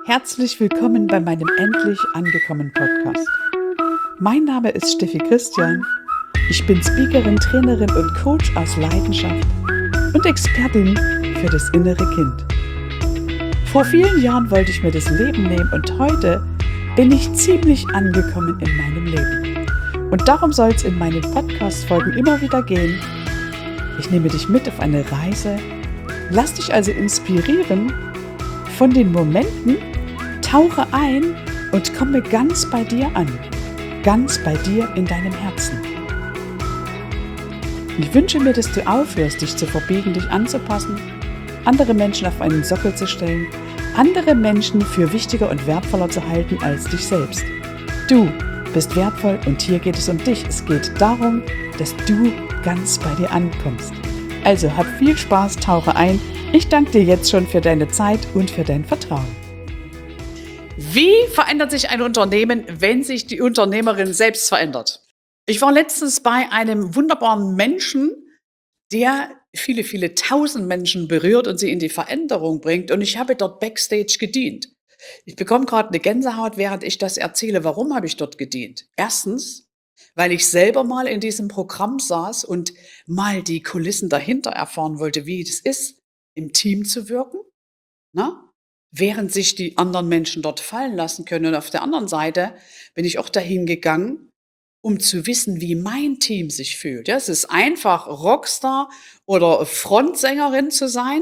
Herzlich willkommen bei meinem Endlich angekommen Podcast. Mein Name ist Steffi Christian. Ich bin Speakerin, Trainerin und Coach aus Leidenschaft und Expertin für das innere Kind. Vor vielen Jahren wollte ich mir das Leben nehmen und heute bin ich ziemlich angekommen in meinem Leben. Und darum soll es in meinen Podcast-Folgen immer wieder gehen. Ich nehme dich mit auf eine Reise, lass dich also inspirieren von den Momenten, tauche ein und komme ganz bei dir an, ganz bei dir in deinem Herzen. Ich wünsche mir, dass du aufhörst, dich zu verbiegen, dich anzupassen, andere Menschen auf einen Sockel zu stellen, andere Menschen für wichtiger und wertvoller zu halten als dich selbst. Du bist wertvoll und hier geht es um dich. Es geht darum, dass du ganz bei dir ankommst. Also hab viel Spaß, tauche ein. Ich danke dir jetzt schon für deine Zeit und für dein Vertrauen. Wie verändert sich ein Unternehmen, wenn sich die Unternehmerin selbst verändert? Ich war letztens bei einem wunderbaren Menschen, der viele, viele tausend Menschen berührt und sie in die Veränderung bringt. Und ich habe dort Backstage gedient. Ich bekomme gerade eine Gänsehaut, während ich das erzähle. Warum habe ich dort gedient? Erstens, weil ich selber mal in diesem Programm saß und mal die Kulissen dahinter erfahren wollte, wie es ist, im Team zu wirken, ne? Während sich die anderen Menschen dort fallen lassen können. Und auf der anderen Seite bin ich auch dahin gegangen, um zu wissen, wie mein Team sich fühlt. Ja, es ist einfach, Rockstar oder Frontsängerin zu sein,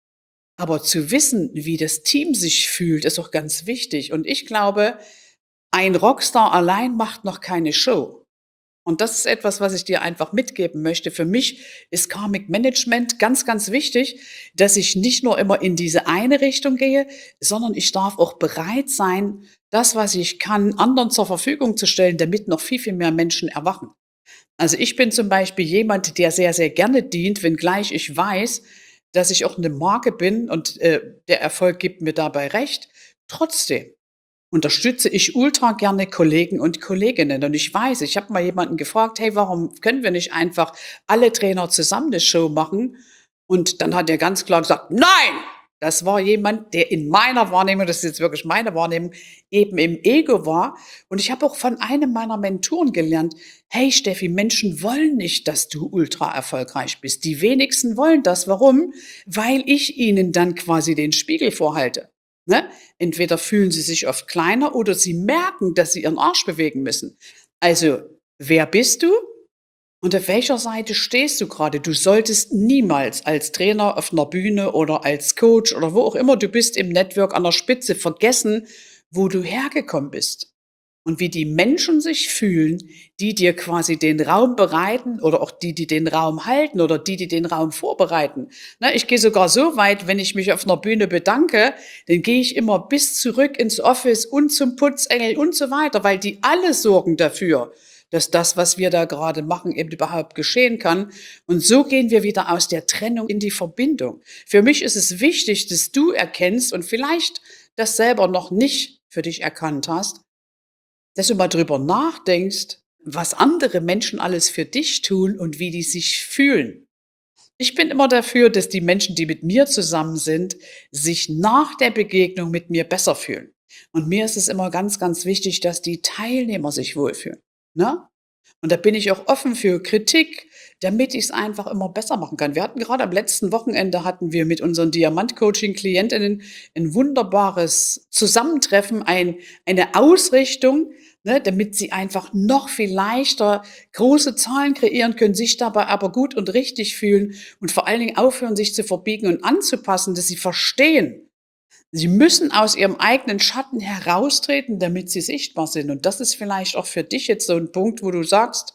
aber zu wissen, wie das Team sich fühlt, ist auch ganz wichtig. Und ich glaube, ein Rockstar allein macht noch keine Show. Und das ist etwas, was ich dir einfach mitgeben möchte. Für mich ist Karmic Management ganz, ganz wichtig, dass ich nicht nur immer in diese eine Richtung gehe, sondern ich darf auch bereit sein, das, was ich kann, anderen zur Verfügung zu stellen, damit noch viel, viel mehr Menschen erwachen. Also ich bin zum Beispiel jemand, der sehr, sehr gerne dient, wenngleich ich weiß, dass ich auch eine Marke bin und der Erfolg gibt mir dabei recht. Trotzdem unterstütze ich ultra gerne Kollegen und Kolleginnen. Und ich weiß, ich habe mal jemanden gefragt, hey, warum können wir nicht einfach alle Trainer zusammen eine Show machen? Und dann hat er ganz klar gesagt, nein! Das war jemand, der in meiner Wahrnehmung, das ist jetzt wirklich meine Wahrnehmung, eben im Ego war. Und ich habe auch von einem meiner Mentoren gelernt, hey Steffi, Menschen wollen nicht, dass du ultra erfolgreich bist. Die wenigsten wollen das. Warum? Weil ich ihnen dann quasi den Spiegel vorhalte. Ne? Entweder fühlen sie sich oft kleiner oder sie merken, dass sie ihren Arsch bewegen müssen. Also, wer bist du und auf welcher Seite stehst du gerade? Du solltest niemals als Trainer auf einer Bühne oder als Coach oder wo auch immer du bist im Network an der Spitze vergessen, wo du hergekommen bist. Und wie die Menschen sich fühlen, die dir quasi den Raum bereiten oder auch die, die den Raum halten oder die, die den Raum vorbereiten. Ne, ich gehe sogar so weit, wenn ich mich auf einer Bühne bedanke, dann gehe ich immer bis zurück ins Office und zum Putzengel und so weiter, weil die alle sorgen dafür, dass das, was wir da gerade machen, eben überhaupt geschehen kann. Und so gehen wir wieder aus der Trennung in die Verbindung. Für mich ist es wichtig, dass du erkennst und vielleicht das selber noch nicht für dich erkannt hast, dass du mal drüber nachdenkst, was andere Menschen alles für dich tun und wie die sich fühlen. Ich bin immer dafür, dass die Menschen, die mit mir zusammen sind, sich nach der Begegnung mit mir besser fühlen. Und mir ist es immer ganz, ganz wichtig, dass die Teilnehmer sich wohlfühlen. Ne? Und da bin ich auch offen für Kritik, damit ich es einfach immer besser machen kann. Wir hatten gerade am letzten Wochenende hatten wir mit unseren Diamant-Coaching-Klientinnen ein wunderbares Zusammentreffen, eine Ausrichtung, ne, damit sie einfach noch viel leichter große Zahlen kreieren können, sich dabei aber gut und richtig fühlen und vor allen Dingen aufhören, sich zu verbiegen und anzupassen, dass sie verstehen, sie müssen aus ihrem eigenen Schatten heraustreten, damit sie sichtbar sind. Und das ist vielleicht auch für dich jetzt so ein Punkt, wo du sagst,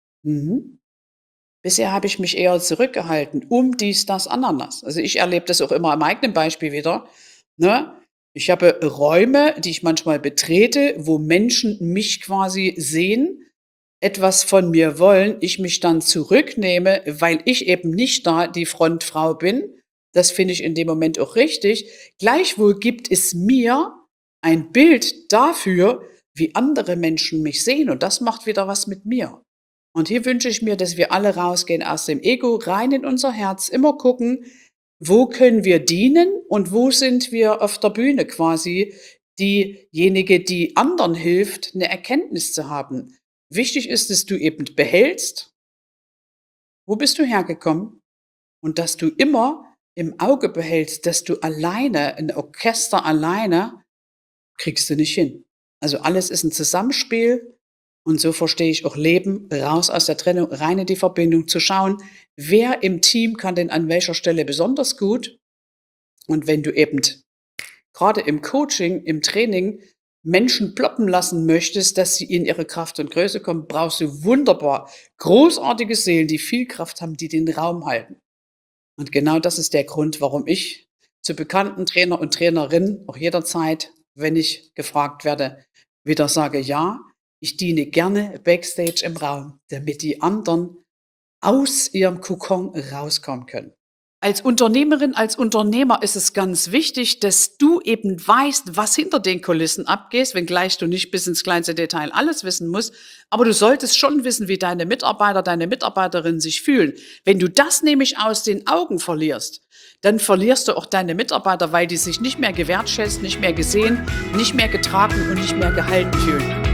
mhm, bisher habe ich mich eher zurückgehalten, um dies, das, Ananas. Also ich erlebe das auch immer am eigenen Beispiel wieder. Ne? Ich habe Räume, die ich manchmal betrete, wo Menschen mich quasi sehen, etwas von mir wollen, ich mich dann zurücknehme, weil ich eben nicht da die Frontfrau bin. Das finde ich in dem Moment auch richtig. Gleichwohl gibt es mir ein Bild dafür, wie andere Menschen mich sehen. Und das macht wieder was mit mir. Und hier wünsche ich mir, dass wir alle rausgehen aus dem Ego, rein in unser Herz, immer gucken, wo können wir dienen und wo sind wir auf der Bühne quasi diejenige, die anderen hilft, eine Erkenntnis zu haben. Wichtig ist, dass du eben behältst, wo bist du hergekommen und dass du immer im Auge behältst, dass du alleine, ein Orchester alleine, kriegst du nicht hin. Also alles ist ein Zusammenspiel und so verstehe ich auch Leben, raus aus der Trennung, rein in die Verbindung, zu schauen, wer im Team kann denn an welcher Stelle besonders gut. Und wenn du eben gerade im Coaching, im Training Menschen ploppen lassen möchtest, dass sie in ihre Kraft und Größe kommen, brauchst du wunderbar großartige Seelen, die viel Kraft haben, die den Raum halten. Und genau das ist der Grund, warum ich zu bekannten Trainer und Trainerinnen auch jederzeit, wenn ich gefragt werde, wieder sage, ja, ich diene gerne Backstage im Raum, damit die anderen aus ihrem Kokon rauskommen können. Als Unternehmerin, als Unternehmer ist es ganz wichtig, dass du eben weißt, was hinter den Kulissen abgeht, wenngleich du nicht bis ins kleinste Detail alles wissen musst. Aber du solltest schon wissen, wie deine Mitarbeiter, deine Mitarbeiterinnen sich fühlen. Wenn du das nämlich aus den Augen verlierst, dann verlierst du auch deine Mitarbeiter, weil die sich nicht mehr gewertschätzt, nicht mehr gesehen, nicht mehr getragen und nicht mehr gehalten fühlen.